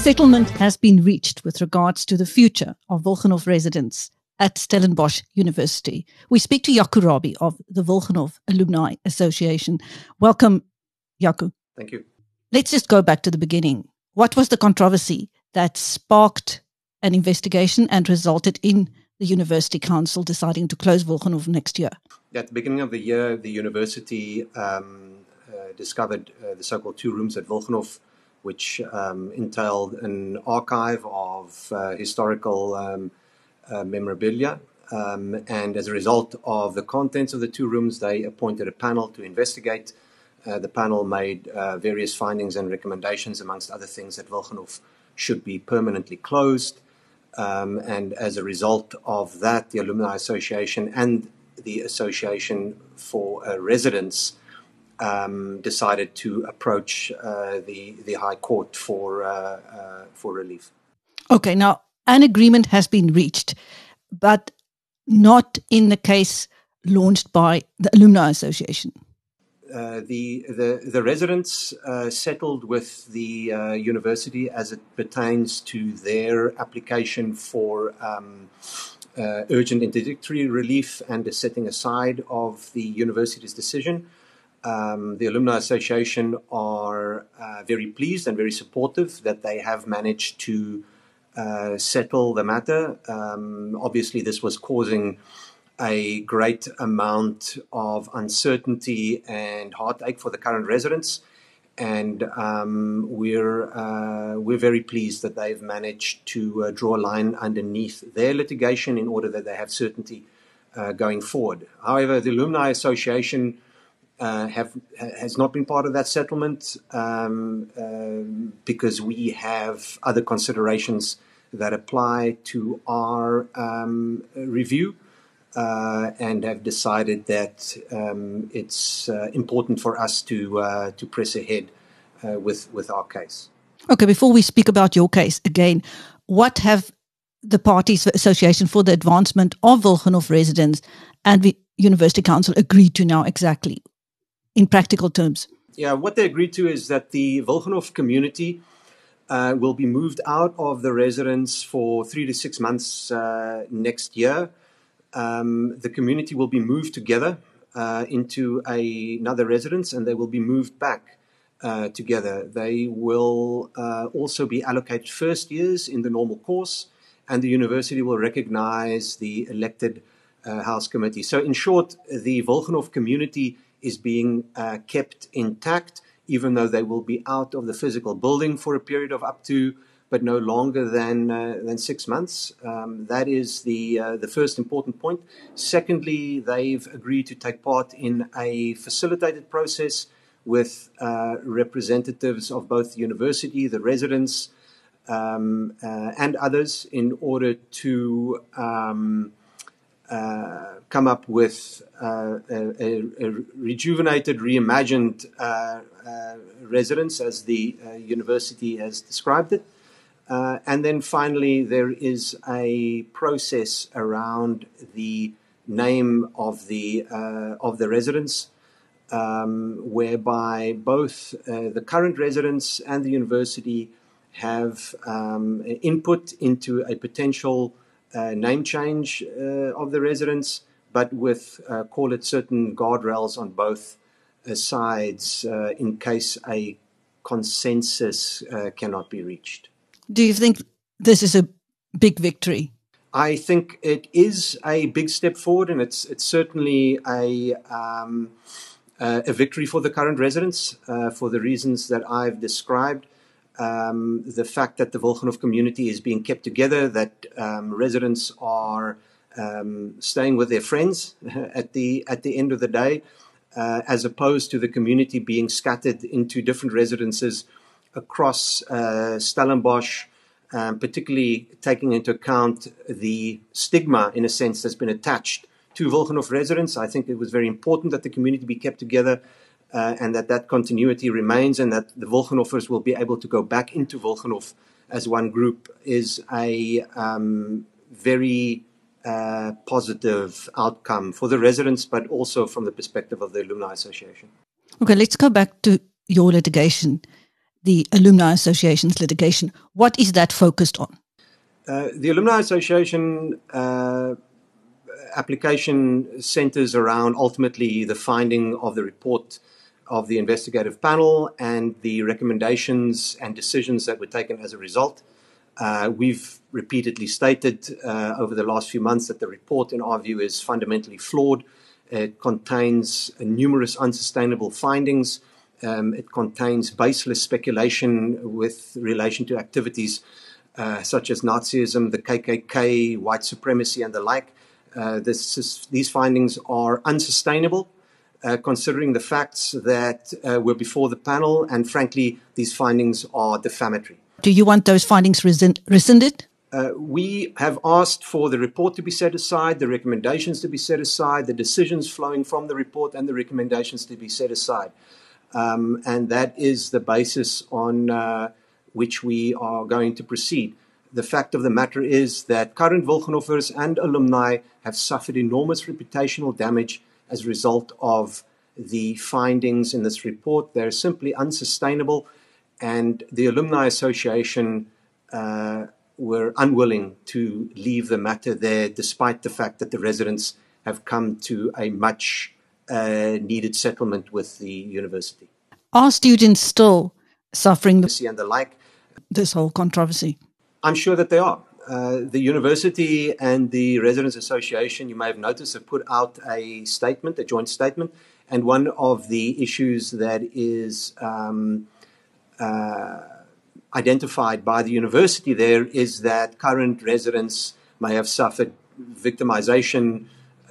settlement has been reached with regards to the future of Wilgenhof residents at Stellenbosch University. We speak to Jaco Rabie of the Wilgenhof Alumni Association. Welcome, Jaco. Thank you. Let's just go back to the beginning. What was the controversy that sparked an investigation and resulted in the University Council deciding to close Wilgenhof next year? At the beginning of the year, the university discovered the so-called 2 rooms at Wilgenhof, which entailed an archive of historical memorabilia. And as a result of the contents of the 2 rooms, they appointed a panel to investigate. The panel made various findings and recommendations, amongst other things, that Wilgenhof should be permanently closed. And as a result of that, the Alumni Association and the Association for Residents decided to approach the High Court for relief. Okay, now an agreement has been reached, but not in the case launched by the Alumni Association. The residents settled with the university as it pertains to their application for urgent interdictory relief and the setting aside of the university's decision. The Alumni Association are very pleased and very supportive that they have managed to settle the matter. Obviously, this was causing a great amount of uncertainty and heartache for the current residents, and we're very pleased that they've managed to draw a line underneath their litigation in order that they have certainty going forward. However, the Alumni Association has not been part of that settlement because we have other considerations that apply to our review. And have decided that it's important for us to press ahead with our case. Okay, before we speak about your case again, what have the parties, the Association for the Advancement of Wilgenhof Residents and the University Council agreed to now exactly, in practical terms? Yeah, what they agreed to is that the Wilgenhof community will be moved out of the residence for 3 to 6 months next year. The community will be moved together into another residence, and they will be moved back together. They will also be allocated first years in the normal course, and the university will recognize the elected house committee. So in short, the Wilgenhof community is being kept intact, even though they will be out of the physical building for a period of up to but no longer than 6 months. That is the first important point. Secondly, they've agreed to take part in a facilitated process with representatives of both the university, the residents, and others in order to come up with a rejuvenated, reimagined residence, as the university has described it. And then finally, there is a process around the name of the residence, whereby both the current residents and the university have input into a potential name change of the residence, but with, call it, certain guardrails on both sides in case a consensus cannot be reached. Do you think this is a big victory? I think it is a big step forward, and it's certainly a victory for the current residents for the reasons that I've described. The fact that the Wilgenhof community is being kept together, that residents are staying with their friends at the end of the day, as opposed to the community being scattered into different residences across Stellenbosch, particularly taking into account the stigma, in a sense, that's been attached to Wilgenhof residents. I think it was very important that the community be kept together and that continuity remains, and that the Wilgenhoffers will be able to go back into Wilgenhof as one group is a very positive outcome for the residents, but also from the perspective of the Alumni Association. Okay, let's go back to your litigation. the Alumni Association's litigation. What is that focused on? The Alumni Association application centers around ultimately the finding of the report of the investigative panel and the recommendations and decisions that were taken as a result. We've repeatedly stated over the last few months that the report, in our view, is fundamentally flawed. It contains numerous unsustainable findings. It contains baseless speculation with relation to activities such as Nazism, the KKK, white supremacy, and the like. These findings are unsustainable, considering the facts that were before the panel, and frankly, these findings are defamatory. Do you want those findings rescinded? We have asked for the report to be set aside, the recommendations to be set aside, the decisions flowing from the report and the recommendations to be set aside. And that is the basis on which we are going to proceed. The fact of the matter is that current Wilgenhoffers and alumni have suffered enormous reputational damage as a result of the findings in this report. They're simply unsustainable, and the Alumni Association were unwilling to leave the matter there, despite the fact that the residents have come to a much needed settlement with the university. Are students still suffering and the like? This whole controversy? I'm sure that they are. The university and the Residents Association, you may have noticed, have put out a statement, a joint statement, and one of the issues that is identified by the university there is that current residents may have suffered victimization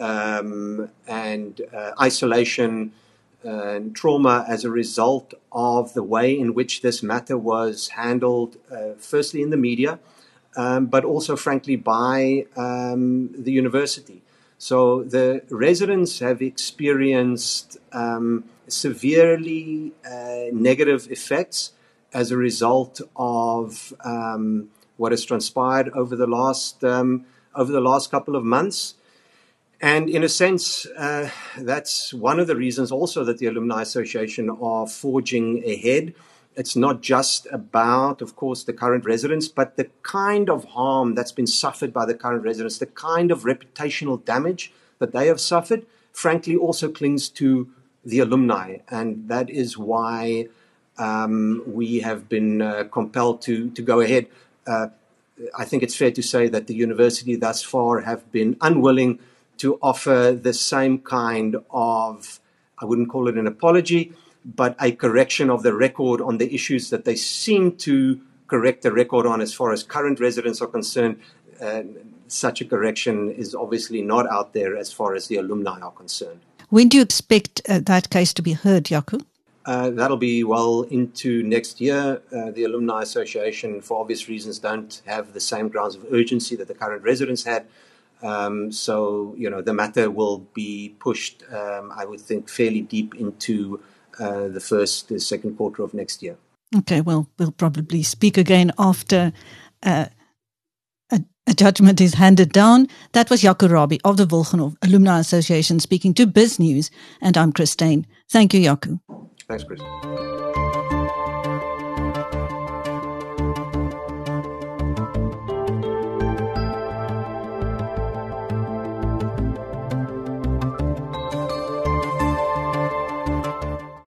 and isolation and trauma as a result of the way in which this matter was handled, firstly in the media, but also, frankly, by the university. So the residents have experienced severely negative effects as a result of what has transpired over the last couple of months. And in a sense, that's one of the reasons also that the Alumni Association are forging ahead. It's not just about, of course, the current residents, but the kind of harm that's been suffered by the current residents, the kind of reputational damage that they have suffered, frankly, also clings to the alumni. And that is why we have been compelled to go ahead. I think it's fair to say that the university thus far have been unwilling to offer the same kind of, I wouldn't call it an apology, but a correction of the record on the issues that they seem to correct the record on as far as current residents are concerned. Such a correction is obviously not out there as far as the alumni are concerned. When do you expect that case to be heard, Jaco? That'll be well into next year. The Alumni Association, for obvious reasons, don't have the same grounds of urgency that the current residents had. So, the matter will be pushed, I would think, fairly deep into the second quarter of next year. Okay, well, we'll probably speak again after a judgment is handed down. That was Jaco Rabie of the Wilgenhof Alumni Association speaking to BizNews, and I'm Christine. Thank you, Jaco. Thanks, Chris.